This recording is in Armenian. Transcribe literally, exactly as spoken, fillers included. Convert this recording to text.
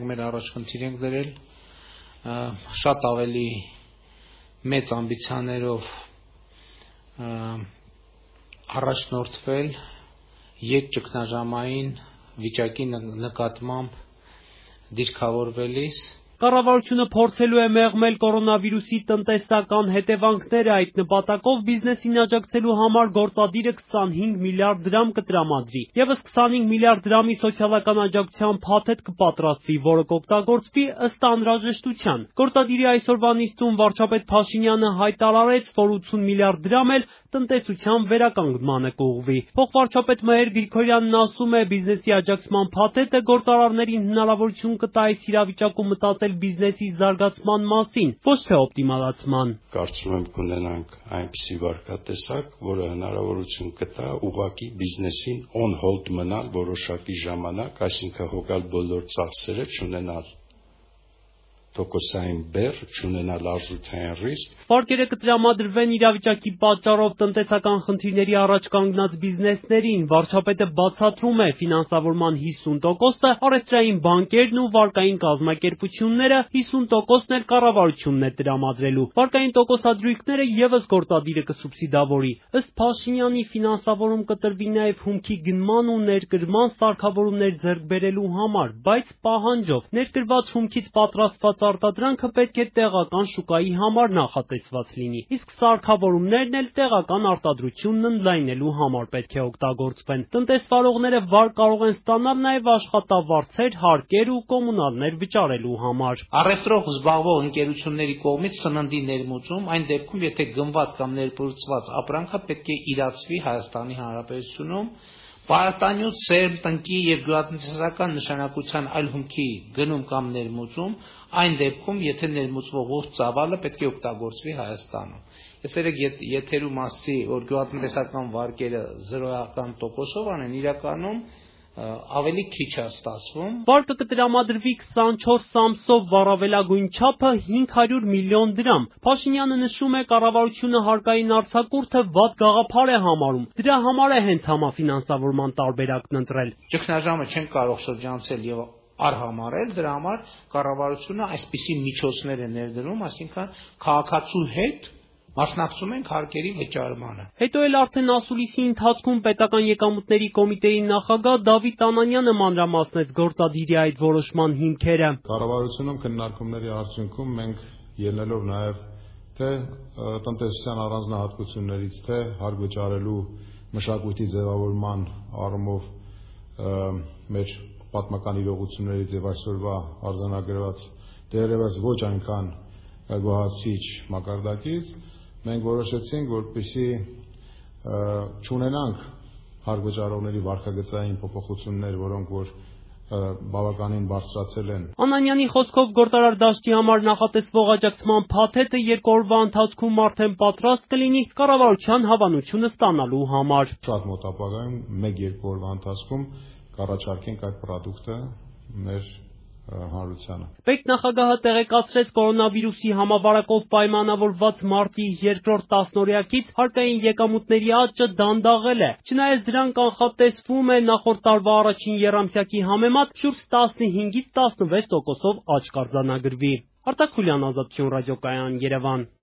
մեր առաջ խնդիր ենք դրել, շատ ավելի մեծ ամբիցիաներով առաջնորդվել ետճգնաժամային վիճակի նկատմամբ դիրքավորվելիս։ Կառավարությունը փորձելու է մեղմել կորոնավիրուսի տնտեսական հետևանքները, այդ նպատակով բիզնեսին աջակցելու համար գործադիրը քսանհինգ միլիարդ դրամ կտրամադրի։ Եվս քսանհինգ միլիարդ դրամի սոցիալական աջակցության փաթեթ կպատրաստվի, որը կօգտագործվի ըստ անհրաժեշտության։ Գործադիրի այսօրվա նիստում վարչապետ Փաշինյանը հայտարարեց, որ ութսուն միլիարդ դրամ էլ տնտեսության վերականգնմանը կուղղվի։ Փոխվարչապետ Մհեր Գրիգորյանն ասում է, բիզնեսի աջակցման փաթեթը գործարարներին հնարավորություն կտա այս իրավիճակում մտածել բիզնեսի զարգացման մասին, ոչ թե օպտիմալացման։ Կարծում եմ կունենանք այնպիսի վարկատեսակ, որը հնարավորություն կտա ուղղակի բիզնեսին on hold մնալ որոշակի ժամանակ, այսինքն հոգալ բոլոր ծախսերը, չունենալ տոկոսային բեռ, չունենալ արժութային ռիսկ։ Վարկերը կտրամադրվեն իրավիճակի պատճառով տնտեսական խնդիրների առաջ կանգնած բիզնեսներին։ Վարչապետը բացատրում է, ֆինանսավորման հիսուն տոկոսը առևտրային բանկերն ու վարկային կազմակերպությունները, հիսուն տոկոսն էլ կառավարությունն է տրամադրելու։ Վարկային տոկոսադրույքները ևս գործադիրը կսուբսիդավորի։ Ըստ Փաշինյանի, ֆինանսավորում կտրվի նաև հումքի գնման ու ներկրման սարքավորումներ ձեռք բերելու համար, բայց պահանջով։ Ներկրված հումքից պատրաստված արտադրանքը պետք է տեղական շուկայի համար նախատեսված լինի, իսկ սարքավորումներն էլ տեղական արտադրությունն ընդլայնելու համար պետք է օգտագործվեն։ Տնտեսվարողները վարկ կարող են ստանալ նաև աշխատավարձեր, հարկեր ու կոմունալներ վճարելու համար։ Առևտրով զբաղվող ընկերությունների կողմից սննդի ներմուծում, այն դեպքում, եթե գնված կամ ներմուծված ապրանքը պետք է իրացվի Հայաստանի Հանրապետությունում, պարարտանյութ, սերմ, տնկի և գյուղատնտեսական նշանակության այլ հումքի գնում կամ ներմուծում, այն դեպքում, եթե ներմուծվող ողջ ծավալը պետք է օգտագործվի Հայաստանում։ Ես երեք եթերում ասացի, որ գյուղատնտեսական վարկերը զրոյական տոկոսով անեն, իրականում ավելի քիչ է ստացվում։ Վարկը կտրամադրվի քսանչորս ամսով, վառավելագույն չափը հինգ հարյուր միլիոն դրամ։ Փաշինյանը նշում է, կառավարությունը հարկային արձակուրդը վատ գաղափար է համարում։ Դրա համար է հենց համաֆինանսավորման տարբերակն ընտրել։ Ճգնաժամը չեն կարող շրջանցել եւ արհամարել, դրա համար կառավարությունը այսպիսի միջոցներ է ներդրում, այսինքն քաղաքացու հետ մասնակցում ենք հարկերի վճարմանը։ Հետո էլ արդեն ասուլիսի ընթացքում պետական եկամուտների կոմիտեի նախագահ Դավիթ Անանյանը մանրամասնեց գործադիրի այդ որոշման հիմքերը։ Կառավարությունում քննարկումների արդյունքում մենք ելնելով նաև թե տնտեսության առանձնահատկություններից, թե հարկ վճարելու մշակույթի ձևավորման առումով մեր պատմական իրողություններից եւ այսօրվա արձանագրված դերևս ոչ այնքան գոհացիչ մակարդակից, մենք որոշեցինք, որպեսզի չունենանք հարկ վճարողների վարկագծային փոփոխություններ, որոնք որ բավականին բարձրացել են։ Անանյանի խոսքով գործարար դաշտի համար նախատեսվող աջակցման փաթեթը երկու օրվա ընթացքում արդեն պատրաստ կլինի կառավարության հավանությունը ստանալու համար։ Շատ մոտ ապագայում մեկ-երկու օրվա ընթացքում կառաջարկենք այդ պրոդուկտը մեր հանրությանը։ Պետնախագահը տեղեկացրեց կորոնավիրուսի համավարակով պայմանավորված մարտի երկրորդ տասնօրյակից հարկային եկամուտների աճը դանդաղել է։ Չնայած դրան կանխատեսվում է նախորդ տարվա առաջին եռամսյակի համեմատ շուրջ տասնհինգից տասնվեց տոկոսով աճ կարձանագրվի։ Արտակ Խուլյան, Ազատություն ռադիոկայան, Երևան։